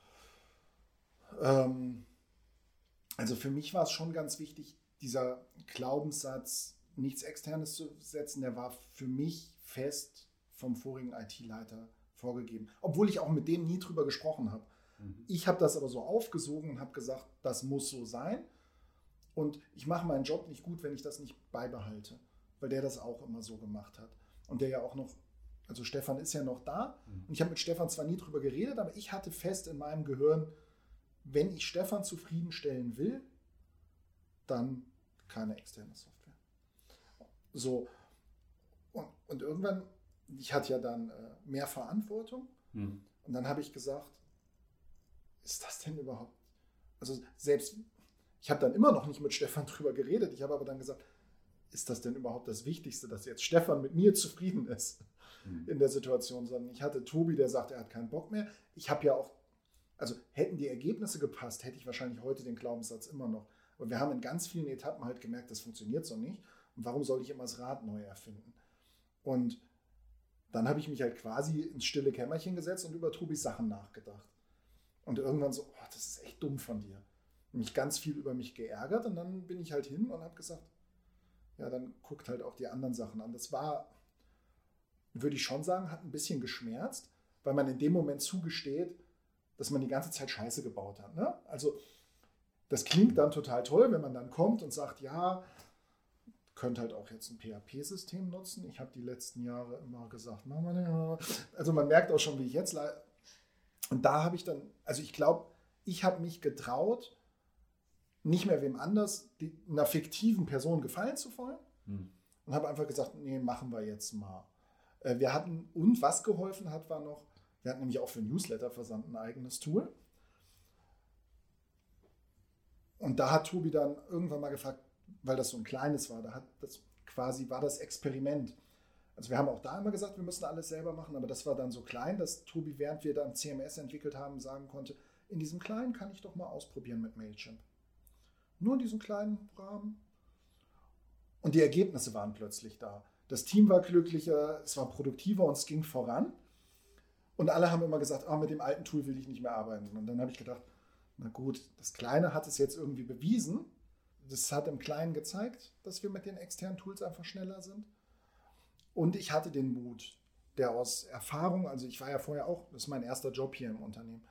Also für mich war es schon ganz wichtig, dieser Glaubenssatz, nichts Externes zu setzen, der war für mich fest vom vorigen IT-Leiter vorgegeben. Obwohl ich auch mit dem nie drüber gesprochen habe. Ich habe das aber so aufgesogen und habe gesagt, das muss so sein. Und ich mache meinen Job nicht gut, wenn ich das nicht beibehalte. Weil der das auch immer so gemacht hat. Und der ja auch noch, also Stefan ist ja noch da. Und ich habe mit Stefan zwar nie drüber geredet, aber ich hatte fest in meinem Gehirn, wenn ich Stefan zufriedenstellen will, dann keine externe Software. So, und irgendwann, ich hatte ja dann mehr Verantwortung und dann habe ich gesagt, ist das denn überhaupt, also selbst, ich habe dann immer noch nicht mit Stefan drüber geredet, ich habe aber dann gesagt, ist das denn überhaupt das Wichtigste, dass jetzt Stefan mit mir zufrieden ist in der Situation, sondern ich hatte Tobi, der sagt, er hat keinen Bock mehr. Ich habe ja auch, also hätten die Ergebnisse gepasst, hätte ich wahrscheinlich heute den Glaubenssatz immer noch. Aber wir haben in ganz vielen Etappen halt gemerkt, das funktioniert so nicht. Und warum soll ich immer das Rad neu erfinden? Und dann habe ich mich halt quasi ins stille Kämmerchen gesetzt und über Tobis Sachen nachgedacht. Und irgendwann so, oh, das ist echt dumm von dir. Und mich ganz viel über mich geärgert und dann bin ich halt hin und habe gesagt, ja, dann guckt halt auch die anderen Sachen an. Das war, würde ich schon sagen, hat ein bisschen geschmerzt, weil man in dem Moment zugesteht, dass man die ganze Zeit Scheiße gebaut hat. Ne? Also das klingt dann total toll, wenn man dann kommt und sagt, ja, könnt halt auch jetzt ein PHP-System nutzen. Ich habe die letzten Jahre immer gesagt, machen wir nicht. Also man merkt auch schon, wie ich jetzt... Und da habe ich dann, also ich glaube, ich habe mich getraut, nicht mehr wem anders, einer fiktiven Person gefallen zu wollen. Und habe einfach gesagt, nee, machen wir jetzt mal. Und was geholfen hat, war noch, wir hatten nämlich auch für Newsletter-Versand ein eigenes Tool. Und da hat Tobi dann irgendwann mal gefragt, weil das so ein kleines war, war das Experiment. Also wir haben auch da immer gesagt, wir müssen alles selber machen, aber das war dann so klein, dass Tobi, während wir dann CMS entwickelt haben, sagen konnte, in diesem kleinen kann ich doch mal ausprobieren mit Mailchimp. Nur in diesem kleinen Rahmen. Und die Ergebnisse waren plötzlich da. Das Team war glücklicher, es war produktiver und es ging voran. Und alle haben immer gesagt, mit dem alten Tool will ich nicht mehr arbeiten. Und dann habe ich gedacht, na gut, das Kleine hat es jetzt irgendwie bewiesen. Das hat im Kleinen gezeigt, dass wir mit den externen Tools einfach schneller sind. Und ich hatte den Mut, der aus Erfahrung, also ich war ja vorher auch, das ist mein erster Job hier im Unternehmen.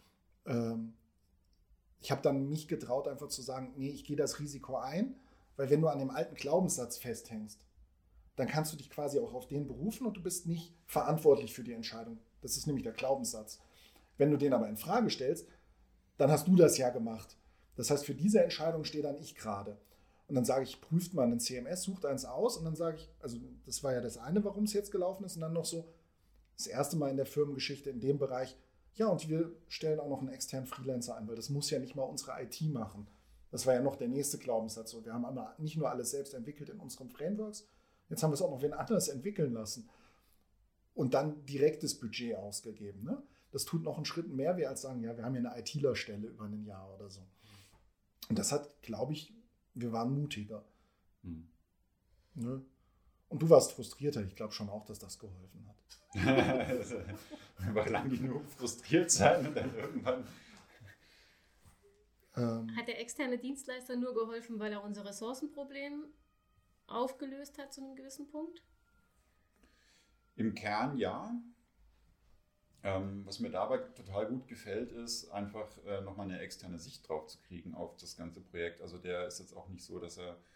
Ich habe dann mich getraut, einfach zu sagen, nee, ich gehe das Risiko ein, weil wenn du an dem alten Glaubenssatz festhängst, dann kannst du dich quasi auch auf den berufen und du bist nicht verantwortlich für die Entscheidung. Das ist nämlich der Glaubenssatz. Wenn du den aber in Frage stellst, dann hast du das ja gemacht. Das heißt, für diese Entscheidung stehe dann ich gerade. Und dann sage ich, prüft mal ein CMS, sucht eins aus und dann sage ich, also das war ja das eine, warum es jetzt gelaufen ist und dann noch so das erste Mal in der Firmengeschichte in dem Bereich, ja, und wir stellen auch noch einen externen Freelancer ein, weil das muss ja nicht mal unsere IT machen. Das war ja noch der nächste Glaubenssatz. Und wir haben nicht nur alles selbst entwickelt in unseren Frameworks, jetzt haben wir es auch noch wen anders entwickeln lassen und dann direktes Budget ausgegeben. Ne? Das tut noch einen Schritt mehr weh als sagen, ja, wir haben hier eine ITler-Stelle über ein Jahr oder so. Und das hat, glaube ich, wir waren mutiger. Ne? Und du warst frustrierter. Ich glaube schon auch, dass das geholfen hat. Weil lang genug frustriert sein und dann irgendwann... Hat der externe Dienstleister nur geholfen, weil er unser Ressourcenproblem aufgelöst hat zu einem gewissen Punkt? Im Kern ja. Was mir dabei total gut gefällt, ist einfach nochmal eine externe Sicht drauf zu kriegen auf das ganze Projekt. Also der ist jetzt auch nicht so, dass er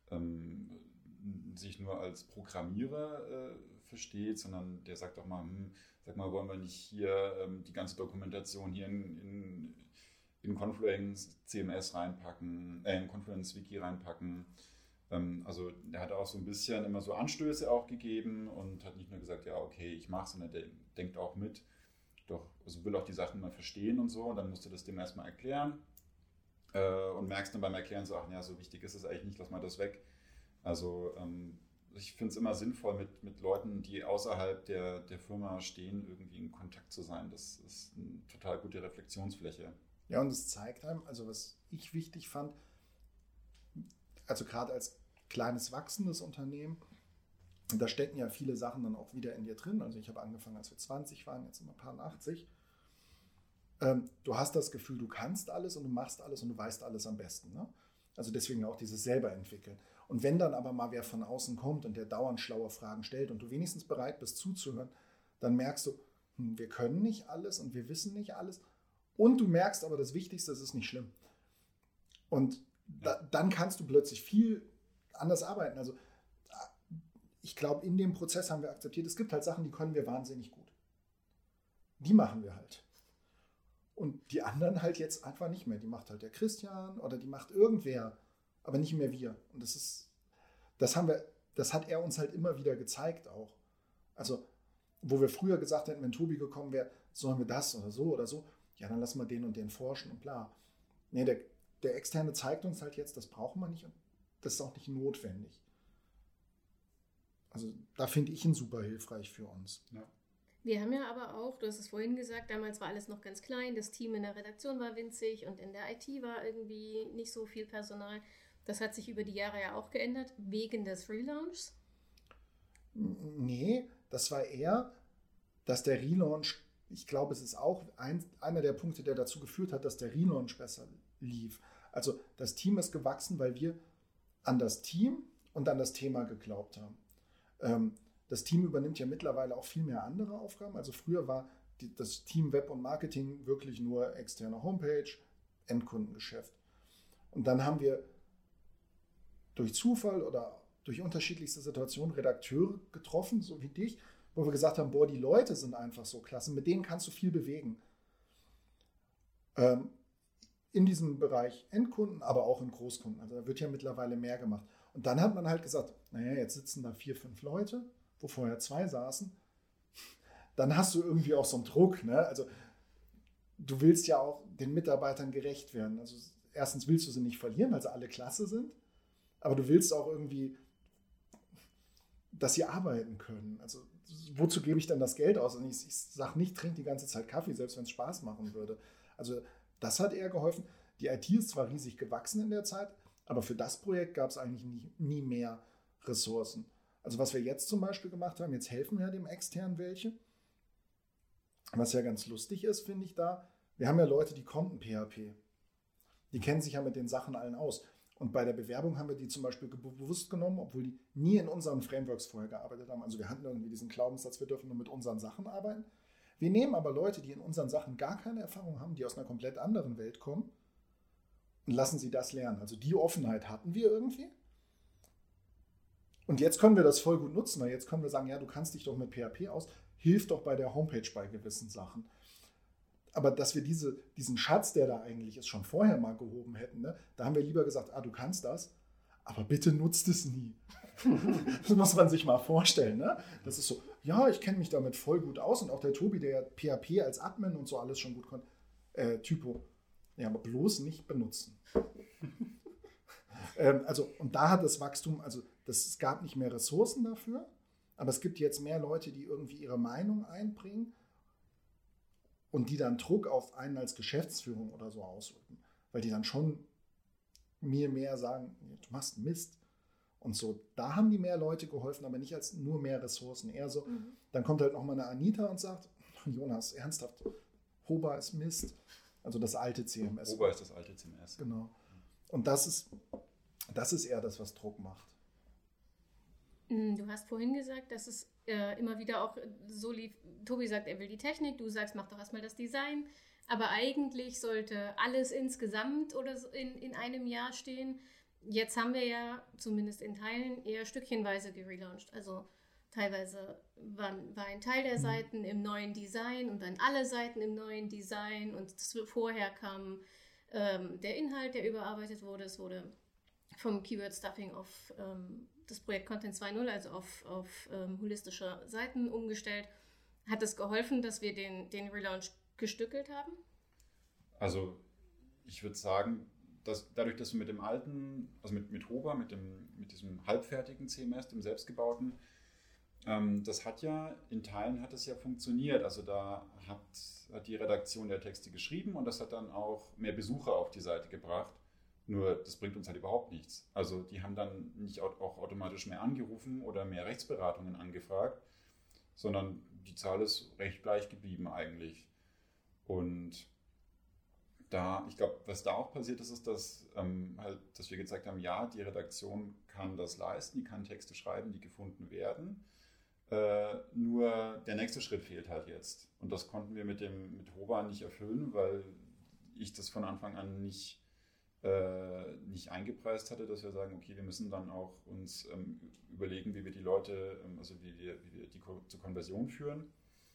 sich nur als Programmierer versteht, sondern der sagt auch mal, sag mal, wollen wir nicht hier die ganze Dokumentation hier in Confluence CMS reinpacken, in Confluence Wiki reinpacken. Also der hat auch so ein bisschen immer so Anstöße auch gegeben und hat nicht nur gesagt, ja okay, ich mache, sondern der denkt auch mit. Doch, also will auch die Sachen mal verstehen und so, und dann musst du das dem erstmal erklären und merkst dann beim Erklären so, ach ja, so wichtig ist es eigentlich nicht, lass mal das weg. Also ich finde es immer sinnvoll, mit Leuten, die außerhalb der Firma stehen, irgendwie in Kontakt zu sein. Das ist eine total gute Reflexionsfläche. Ja, und es zeigt einem, also was ich wichtig fand, also gerade als kleines, wachsendes Unternehmen, da stecken ja viele Sachen dann auch wieder in dir drin. Also ich habe angefangen, als wir 20 waren, jetzt sind wir ein paar 80. Du hast das Gefühl, du kannst alles und du machst alles und du weißt alles am besten. Ne? Also deswegen auch dieses selber entwickeln. Und wenn dann aber mal wer von außen kommt und der dauernd schlaue Fragen stellt und du wenigstens bereit bist zuzuhören, dann merkst du, wir können nicht alles und wir wissen nicht alles. Und du merkst aber, das Wichtigste, es ist nicht schlimm. Und dann kannst du plötzlich viel anders arbeiten. Also ich glaube, in dem Prozess haben wir akzeptiert, es gibt halt Sachen, die können wir wahnsinnig gut. Die machen wir halt. Und die anderen halt jetzt einfach nicht mehr. Die macht halt der Christian oder die macht irgendwer, aber nicht mehr wir. Und das hat er uns halt immer wieder gezeigt auch. Also, wo wir früher gesagt hätten, wenn Tobi gekommen wäre, sollen wir das oder so, ja, dann lassen wir den und den forschen und bla. Nee, der Externe zeigt uns halt jetzt, das brauchen wir nicht und das ist auch nicht notwendig. Also da finde ich ihn super hilfreich für uns. Ja. Wir haben ja aber auch, du hast es vorhin gesagt, damals war alles noch ganz klein, das Team in der Redaktion war winzig und in der IT war irgendwie nicht so viel Personal. Das hat sich über die Jahre ja auch geändert, wegen des Relaunchs? Nee, das war eher, dass der Relaunch, ich glaube, es ist auch einer der Punkte, der dazu geführt hat, dass der Relaunch besser lief. Also das Team ist gewachsen, weil wir an das Team und an das Thema geglaubt haben. Das Team übernimmt ja mittlerweile auch viel mehr andere Aufgaben. Also früher war das Team Web und Marketing wirklich nur externe Homepage, Endkundengeschäft. Und dann haben wir durch Zufall oder durch unterschiedlichste Situationen Redakteure getroffen, so wie dich, wo wir gesagt haben, boah, die Leute sind einfach so klasse, mit denen kannst du viel bewegen. In diesem Bereich Endkunden, aber auch in Großkunden. Also da wird ja mittlerweile mehr gemacht. Und dann hat man halt gesagt, naja, jetzt sitzen da 4, 5 Leute, wo vorher 2 saßen, dann hast du irgendwie auch so einen Druck. Ne? Also du willst ja auch den Mitarbeitern gerecht werden. Also erstens willst du sie nicht verlieren, weil sie alle klasse sind, aber du willst auch irgendwie, dass sie arbeiten können. Also wozu gebe ich dann das Geld aus? Und ich sage nicht, trink die ganze Zeit Kaffee, selbst wenn es Spaß machen würde. Also das hat eher geholfen. Die IT ist zwar riesig gewachsen in der Zeit, aber für das Projekt gab es eigentlich nie mehr Ressourcen. Also was wir jetzt zum Beispiel gemacht haben, jetzt helfen wir dem externen welche. Was ja ganz lustig ist, finde ich da, wir haben ja Leute, die konnten PHP. Die kennen sich ja mit den Sachen allen aus. Und bei der Bewerbung haben wir die zum Beispiel bewusst genommen, obwohl die nie in unseren Frameworks vorher gearbeitet haben. Also wir hatten irgendwie diesen Glaubenssatz, wir dürfen nur mit unseren Sachen arbeiten. Wir nehmen aber Leute, die in unseren Sachen gar keine Erfahrung haben, die aus einer komplett anderen Welt kommen und lassen sie das lernen. Also die Offenheit hatten wir irgendwie. Und jetzt können wir das voll gut nutzen, weil jetzt können wir sagen, ja, du kannst dich doch mit PHP aus, hilf doch bei der Homepage bei gewissen Sachen. Aber dass wir diesen Schatz, der da eigentlich ist, schon vorher mal gehoben hätten, ne? Da haben wir lieber gesagt, du kannst das, aber bitte nutzt es nie. Das muss man sich mal vorstellen. Ne? Das ist so, ja, ich kenne mich damit voll gut aus und auch der Tobi, der ja PHP als Admin und so alles schon gut konnte, Typo, ja, aber bloß nicht benutzen. Und da hat das Wachstum, also es gab nicht mehr Ressourcen dafür, aber es gibt jetzt mehr Leute, die irgendwie ihre Meinung einbringen und die dann Druck auf einen als Geschäftsführung oder so ausüben, weil die dann schon mir mehr sagen, du machst Mist. Und so, da haben die mehr Leute geholfen, aber nicht als nur mehr Ressourcen. Eher so, dann kommt halt nochmal eine Anita und sagt, Jonas, ernsthaft, Hoba ist Mist. Also das alte CMS. Hoba ist das alte CMS. Genau. Und das ist eher das, was Druck macht. Du hast vorhin gesagt, dass es immer wieder auch so lief. Tobi sagt, er will die Technik, du sagst, mach doch erstmal das Design. Aber eigentlich sollte alles insgesamt oder so in einem Jahr stehen. Jetzt haben wir ja zumindest in Teilen eher stückchenweise gelauncht. Also teilweise war ein Teil der Seiten im neuen Design und dann alle Seiten im neuen Design. Und vorher kam der Inhalt, der überarbeitet wurde. Es wurde vom Keyword Stuffing auf das Projekt Content 2.0, also auf holistische Seiten umgestellt. Hat es geholfen, dass wir den Relaunch gestückelt haben? Also ich würde sagen, dass dadurch, dass wir mit dem alten, also mit Hoba, mit diesem halbfertigen CMS, dem selbstgebauten, das hat ja, in Teilen hat es ja funktioniert. Also da hat die Redaktion der Texte geschrieben und das hat dann auch mehr Besucher auf die Seite gebracht. Nur das bringt uns halt überhaupt nichts. Also die haben dann nicht auch automatisch mehr angerufen oder mehr Rechtsberatungen angefragt, sondern die Zahl ist recht gleich geblieben eigentlich. Und da, ich glaube, was da auch passiert ist, dass wir gezeigt haben, ja, die Redaktion kann das leisten, die kann Texte schreiben, die gefunden werden. Nur der nächste Schritt fehlt halt jetzt. Und das konnten wir mit Hoba nicht erfüllen, weil ich das von Anfang an nicht eingepreist hatte, dass wir sagen, okay, wir müssen dann auch uns überlegen, wie wir die Leute, wie wir die zur Konversion führen.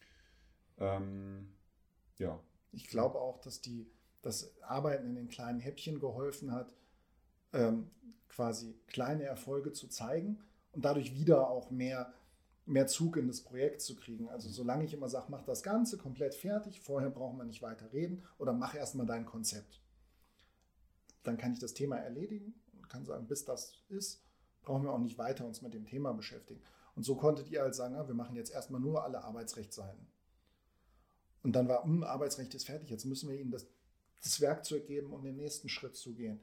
Ja. Ich glaube auch, dass das Arbeiten in den kleinen Häppchen geholfen hat, quasi kleine Erfolge zu zeigen und dadurch wieder auch mehr Zug in das Projekt zu kriegen. Also solange ich immer sage, mach das Ganze komplett fertig, vorher brauchen wir nicht weiter reden oder mach erstmal dein Konzept. Dann kann ich das Thema erledigen und kann sagen, bis das ist, brauchen wir auch nicht weiter uns mit dem Thema beschäftigen. Und so konntet ihr halt sagen, wir machen jetzt erstmal nur alle Arbeitsrechtsseiten. Und dann war, Arbeitsrecht ist fertig, jetzt müssen wir ihnen das Werkzeug geben, um den nächsten Schritt zu gehen.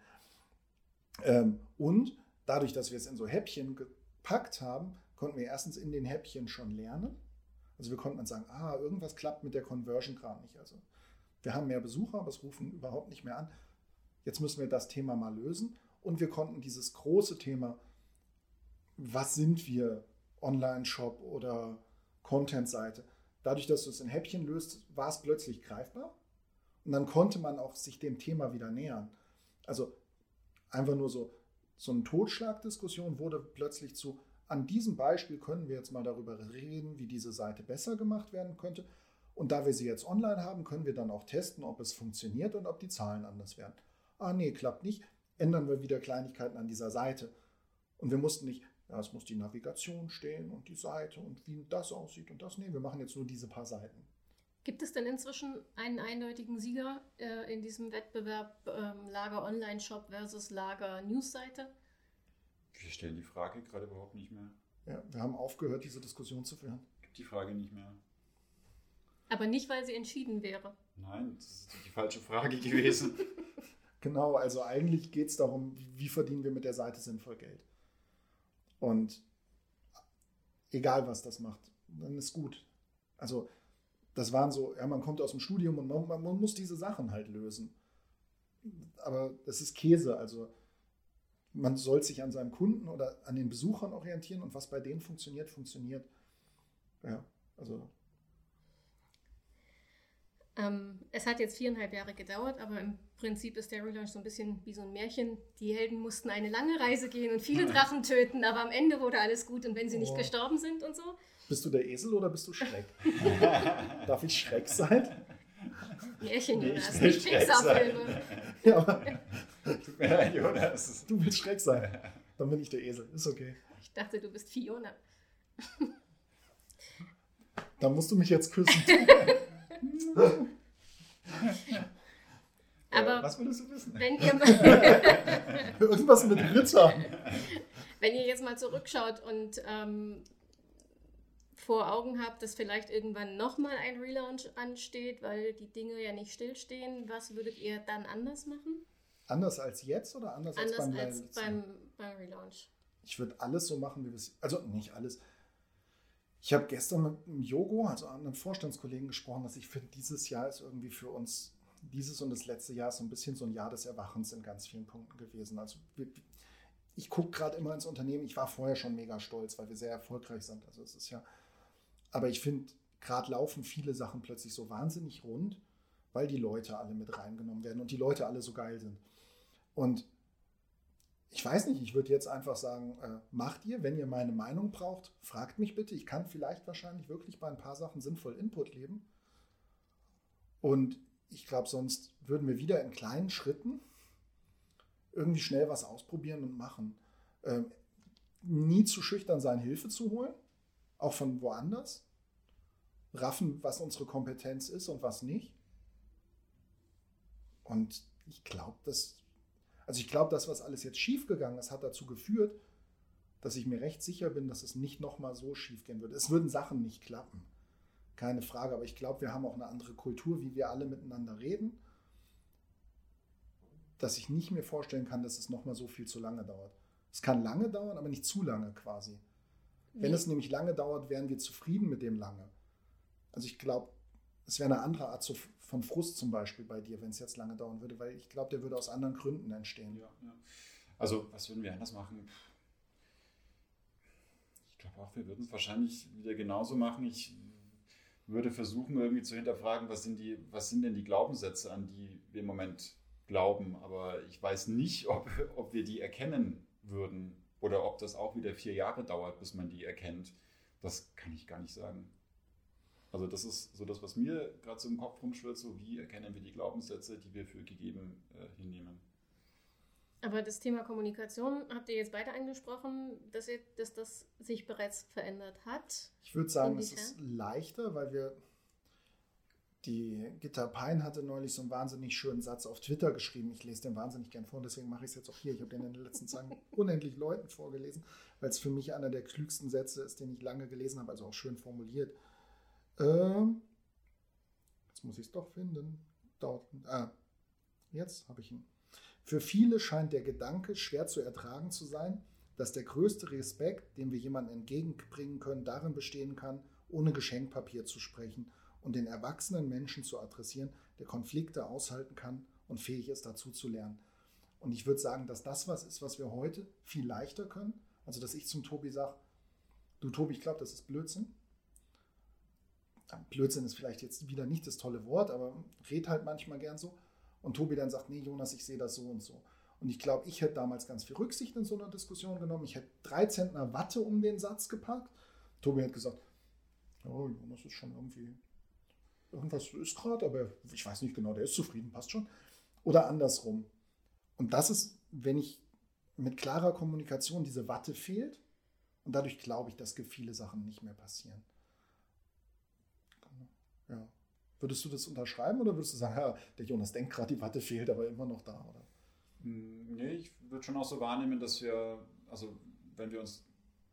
Und dadurch, dass wir es in so Häppchen gepackt haben, konnten wir erstens in den Häppchen schon lernen. Also wir konnten dann sagen, irgendwas klappt mit der Conversion gerade nicht. Also wir haben mehr Besucher, aber es rufen überhaupt nicht mehr an. Jetzt müssen wir das Thema mal lösen. Und wir konnten dieses große Thema, was sind wir, Online-Shop oder Content-Seite, dadurch, dass du es in Häppchen löst, war es plötzlich greifbar. Und dann konnte man auch sich dem Thema wieder nähern. Also einfach nur so eine Totschlagdiskussion wurde plötzlich zu, an diesem Beispiel können wir jetzt mal darüber reden, wie diese Seite besser gemacht werden könnte. Und da wir sie jetzt online haben, können wir dann auch testen, ob es funktioniert und ob die Zahlen anders werden. Nee, klappt nicht. Ändern wir wieder Kleinigkeiten an dieser Seite. Und wir mussten nicht, ja, es muss die Navigation stehen und die Seite und wie das aussieht und das. Nee, wir machen jetzt nur diese paar Seiten. Gibt es denn inzwischen einen eindeutigen Sieger in diesem Wettbewerb Lager Online-Shop versus Lager Newsseite? Wir stellen die Frage gerade überhaupt nicht mehr. Ja, wir haben aufgehört, diese Diskussion zu führen. Gibt die Frage nicht mehr. Aber nicht, weil sie entschieden wäre. Nein, das ist die falsche Frage gewesen. Genau, also eigentlich geht es darum, wie verdienen wir mit der Seite sinnvoll Geld. Und egal, was das macht, dann ist gut. Also das waren so, ja, man kommt aus dem Studium und man muss diese Sachen halt lösen. Aber das ist Käse, also man soll sich an seinem Kunden oder an den Besuchern orientieren und was bei denen funktioniert, funktioniert. Ja, also... Es hat jetzt 4,5 Jahre gedauert, aber im Prinzip ist der Relaunch so ein bisschen wie so ein Märchen. Die Helden mussten eine lange Reise gehen und viele Drachen töten, aber am Ende wurde alles gut und wenn sie nicht gestorben sind und so. Bist du der Esel oder bist du Schreck? Darf ich Schreck sein? Märchen, Nee, Jonas, ich will nicht Schreck Pixar-Filme. Ja, aber Tut mir leid, Jonas. du willst Schreck sein. Dann bin ich der Esel, ist okay. Ich dachte, du bist Fiona. Dann musst du mich jetzt küssen. Aber was würdest du wissen? wenn ihr, Irgendwas mit Ritter. wenn ihr jetzt mal zurückschaut und vor Augen habt, dass vielleicht irgendwann nochmal ein Relaunch ansteht, weil die Dinge ja nicht stillstehen, was würdet ihr dann anders machen? Anders als jetzt oder anders als beim Relaunch. Ich würde alles so machen, wie wir es... Also nicht alles. Ich habe gestern mit einem Jogo, also einem Vorstandskollegen, gesprochen, dass ich finde, dieses Jahr ist irgendwie für uns, dieses und das letzte Jahr ist so ein bisschen so ein Jahr des Erwachens in ganz vielen Punkten gewesen. Also ich gucke gerade immer ins Unternehmen. Ich war vorher schon mega stolz, weil wir sehr erfolgreich sind. Also es ist ja... Aber ich finde, gerade laufen viele Sachen plötzlich so wahnsinnig rund, weil die Leute alle mit reingenommen werden und die Leute alle so geil sind. Und ich weiß nicht, ich würde jetzt einfach sagen, macht ihr, wenn ihr meine Meinung braucht, fragt mich bitte. Ich kann vielleicht wahrscheinlich wirklich bei ein paar Sachen sinnvoll Input geben. Und ich glaube, sonst würden wir wieder in kleinen Schritten irgendwie schnell was ausprobieren und machen. Nie zu schüchtern sein, Hilfe zu holen, auch von woanders. Raffen, was unsere Kompetenz ist und was nicht. Und ich glaube, das, was alles jetzt schiefgegangen ist, hat dazu geführt, dass ich mir recht sicher bin, dass es nicht nochmal so schief gehen würde. Es würden Sachen nicht klappen, keine Frage. Aber ich glaube, wir haben auch eine andere Kultur, wie wir alle miteinander reden, dass ich nicht mir vorstellen kann, dass es nochmal so viel zu lange dauert. Es kann lange dauern, aber nicht zu lange quasi. Wenn es nämlich lange dauert, wären wir zufrieden mit dem lange. Also ich glaube, es wäre eine andere Art von Frust zum Beispiel bei dir, wenn es jetzt lange dauern würde, weil ich glaube, der würde aus anderen Gründen entstehen. Ja. Also, was würden wir anders machen? Ich glaube auch, wir würden es wahrscheinlich wieder genauso machen. Ich würde versuchen, irgendwie zu hinterfragen, was sind denn die Glaubenssätze, an die wir im Moment glauben. Aber ich weiß nicht, ob wir die erkennen würden oder ob das auch wieder 4 Jahre dauert, bis man die erkennt. Das kann ich gar nicht sagen. Also das ist so das, was mir gerade so im Kopf rumschwirrt, so wie erkennen wir die Glaubenssätze, die wir für gegeben hinnehmen. Aber das Thema Kommunikation habt ihr jetzt beide angesprochen, dass das sich bereits verändert hat. Ich würde sagen, es ist leichter, weil die Gitta Pein hatte neulich so einen wahnsinnig schönen Satz auf Twitter geschrieben. Ich lese den wahnsinnig gern vor, deswegen mache ich es jetzt auch hier. Ich habe den in den letzten Tagen unendlich Leuten vorgelesen, weil es für mich einer der klügsten Sätze ist, den ich lange gelesen habe, also auch schön formuliert. Jetzt muss ich es doch finden. Jetzt habe ich ihn. Für viele scheint der Gedanke schwer zu ertragen zu sein, dass der größte Respekt, den wir jemandem entgegenbringen können, darin bestehen kann, ohne Geschenkpapier zu sprechen und den erwachsenen Menschen zu adressieren, der Konflikte aushalten kann und fähig ist, dazu zu lernen. Und ich würde sagen, dass das was ist, was wir heute viel leichter können. Also, dass ich zum Tobi sage, du Tobi, ich glaube, das ist Blödsinn. Blödsinn ist vielleicht jetzt wieder nicht das tolle Wort, aber red halt manchmal gern so. Und Tobi dann sagt, nee, Jonas, ich sehe das so und so. Und ich glaube, ich hätte damals ganz viel Rücksicht in so einer Diskussion genommen. Ich hätte 3 Zentner Watte um den Satz gepackt. Tobi hat gesagt, oh, Jonas ist schon irgendwie, irgendwas ist gerade, aber ich weiß nicht genau, der ist zufrieden, passt schon. Oder andersrum. Und das ist, wenn ich mit klarer Kommunikation diese Watte fehlt Und dadurch glaube ich, dass viele Sachen nicht mehr passieren. Ja. Würdest du das unterschreiben oder würdest du sagen, ja, der Jonas denkt gerade, die Watte fehlt, aber immer noch da, oder? Nee, ich würde schon auch so wahrnehmen, dass wir, also wenn wir uns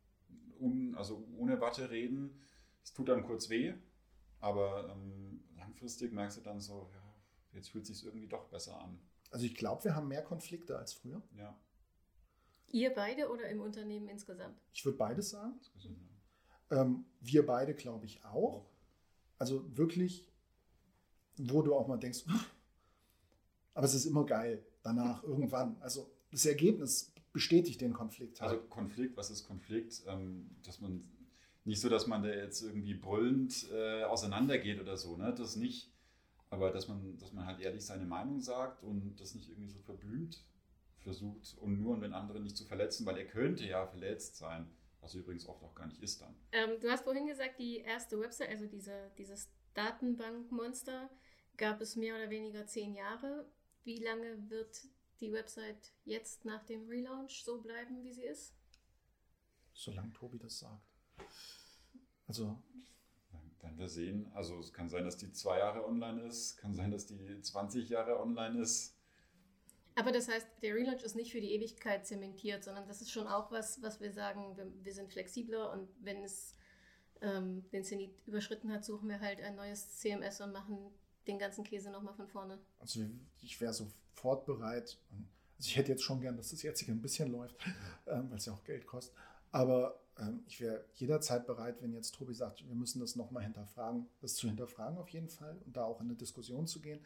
ohne Watte reden, es tut dann kurz weh, aber langfristig merkst du dann so, ja, jetzt fühlt es sich irgendwie doch besser an. Also ich glaube, wir haben mehr Konflikte als früher. Ja. Ihr beide oder im Unternehmen insgesamt? Ich würde beides sagen. Wir beide, glaube ich, auch. Also wirklich, wo du auch mal denkst, aber es ist immer geil danach, irgendwann. Also das Ergebnis bestätigt den Konflikt halt. Also Konflikt, was ist Konflikt? Dass man nicht so, dass man da jetzt irgendwie brüllend auseinandergeht oder so, ne? Das nicht. Aber dass man halt ehrlich seine Meinung sagt und das nicht irgendwie so verblümt versucht und wenn andere nicht zu verletzen, weil er könnte ja verletzt sein, was übrigens oft auch gar nicht ist dann. Du hast vorhin gesagt, die erste Website, also dieses Datenbankmonster, gab es mehr oder weniger 10 Jahre. Wie lange wird die Website jetzt nach dem Relaunch so bleiben, wie sie ist? Solange Tobi das sagt. Also Werden wir sehen. Also es kann sein, dass die 2 Jahre online ist, kann sein, dass die 20 Jahre online ist. Aber das heißt, der Relaunch ist nicht für die Ewigkeit zementiert, sondern das ist schon auch was wir sagen, wir sind flexibler und wenn es den Zenit überschritten hat, suchen wir halt ein neues CMS und machen den ganzen Käse nochmal von vorne. Also ich wäre sofort bereit. Also ich hätte jetzt schon gern, dass das jetzige ein bisschen läuft, weil es ja auch Geld kostet. Aber ich wäre jederzeit bereit, wenn jetzt Tobi sagt, wir müssen das nochmal hinterfragen, das zu hinterfragen auf jeden Fall und da auch in eine Diskussion zu gehen.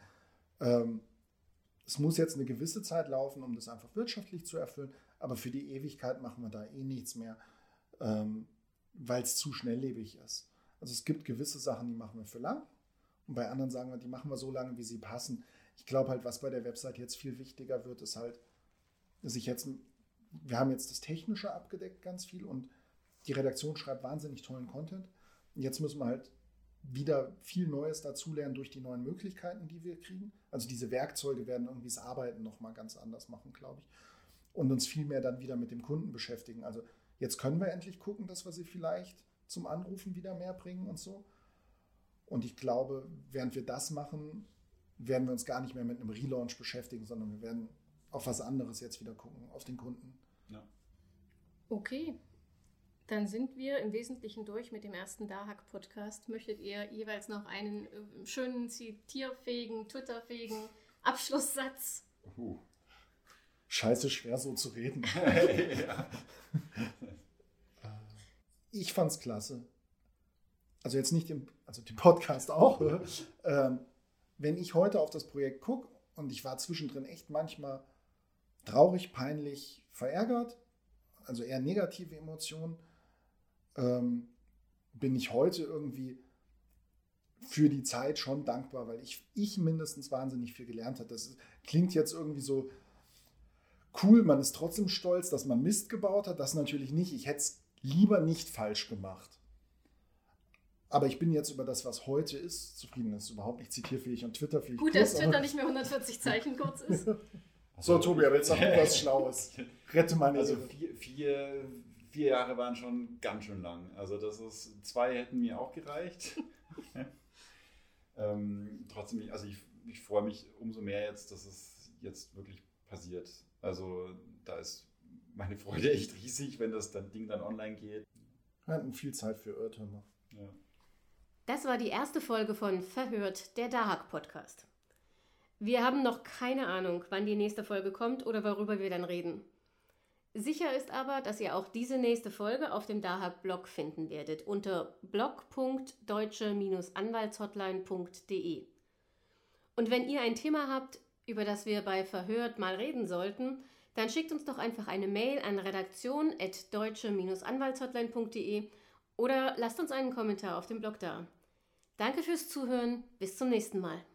Es muss jetzt eine gewisse Zeit laufen, um das einfach wirtschaftlich zu erfüllen, aber für die Ewigkeit machen wir da nichts mehr, weil es zu schnelllebig ist. Also es gibt gewisse Sachen, die machen wir für lang und bei anderen sagen wir, die machen wir so lange, wie sie passen. Ich glaube halt, was bei der Website jetzt viel wichtiger wird, ist halt, wir haben jetzt das Technische abgedeckt ganz viel und die Redaktion schreibt wahnsinnig tollen Content. Und jetzt müssen wir halt wieder viel Neues dazulernen durch die neuen Möglichkeiten, die wir kriegen. Also diese Werkzeuge werden irgendwie das Arbeiten nochmal ganz anders machen, glaube ich. Und uns viel mehr dann wieder mit dem Kunden beschäftigen. Also jetzt können wir endlich gucken, dass wir sie vielleicht zum Anrufen wieder mehr bringen und so. Und ich glaube, während wir das machen, werden wir uns gar nicht mehr mit einem Relaunch beschäftigen, sondern wir werden auf was anderes jetzt wieder gucken, auf den Kunden. Ja. Okay. Dann sind wir im Wesentlichen durch mit dem ersten DAHAK-Podcast. Möchtet ihr jeweils noch einen schönen, zitierfähigen, twitterfähigen Abschlusssatz? Scheiße, schwer so zu reden. Ja. Ich fand's klasse. Also jetzt nicht den Podcast auch. Wenn ich heute auf das Projekt gucke und ich war zwischendrin echt manchmal traurig, peinlich, verärgert, also eher negative Emotionen, bin ich heute irgendwie für die Zeit schon dankbar, weil ich mindestens wahnsinnig viel gelernt habe. Das klingt jetzt irgendwie so cool, man ist trotzdem stolz, dass man Mist gebaut hat. Das natürlich nicht. Ich hätte es lieber nicht falsch gemacht. Aber ich bin jetzt über das, was heute ist, zufrieden. Das ist überhaupt nicht zitierfähig und twitterfähig. Gut, dass Twitter nicht mehr 140 Zeichen kurz ist. So, Tobi, aber jetzt sag du was Schlaues. Rette meine Also 4 Jahre waren schon ganz schön lang. Also 2 hätten mir auch gereicht. Trotzdem, also ich freue mich umso mehr jetzt, dass es jetzt wirklich passiert. Also da ist meine Freude echt riesig, wenn das Ding dann online geht. Wir hatten viel Zeit für Irrtümer. Ja. Das war die erste Folge von Verhört, der DAHAK-Podcast. Wir haben noch keine Ahnung, wann die nächste Folge kommt oder worüber wir dann reden. Sicher ist aber, dass ihr auch diese nächste Folge auf dem DAHAK-Blog finden werdet unter blog.deutsche-anwaltshotline.de. Und wenn ihr ein Thema habt, über das wir bei Verhört mal reden sollten, dann schickt uns doch einfach eine Mail an redaktion@deutsche-anwaltshotline.de oder lasst uns einen Kommentar auf dem Blog da. Danke fürs Zuhören, bis zum nächsten Mal.